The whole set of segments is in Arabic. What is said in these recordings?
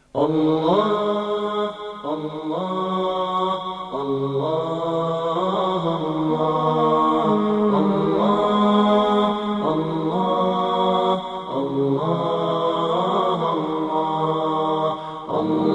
الله الله الله الله الله الله الله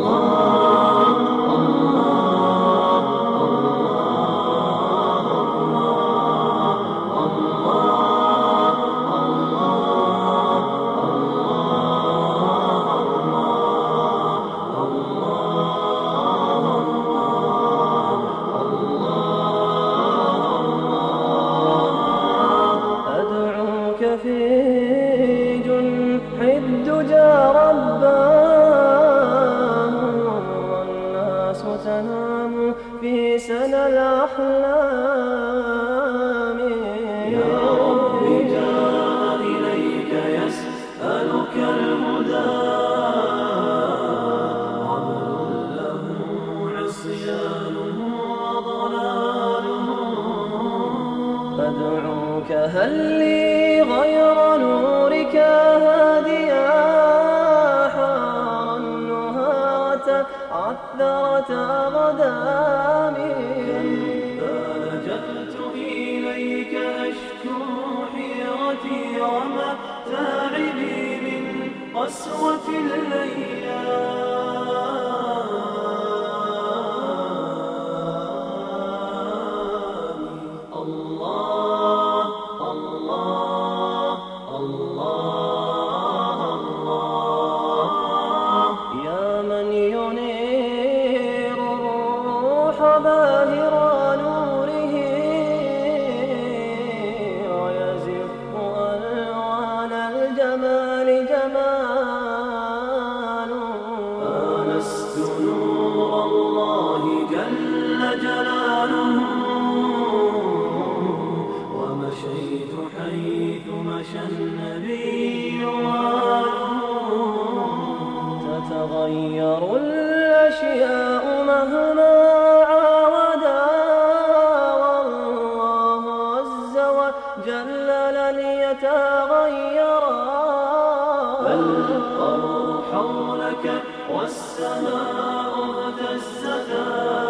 في جنح الدجى رباه والناس تنام في سنى الأحلام. يا رب جاء إليك يسألك الهدى عمل له عصيانه وضلاله. أدعوك هل لي غير نورك هاديا حار النهى تعثرت أقدامي. لجأت إليك أشكو حيرتي وما تعبي من قسوة الأيام. الله الله الله الله يا من ينير الروح باهر نوره ويزف ألوان الجمال جماله. آنست نور الله جل جلاله ومشيت حيث مشى النبي وآله. تتغير الأشياء مهما عاودا والله عز وجل لن يتغيرا. فالأرض حولك والسماء اهتزتا